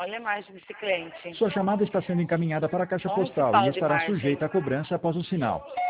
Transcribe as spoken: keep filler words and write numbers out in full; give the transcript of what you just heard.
Olha a imagem desse cliente. Sua chamada está sendo encaminhada para a caixa Onde se postal fala e de estará margem? sujeita a cobrança após o sinal.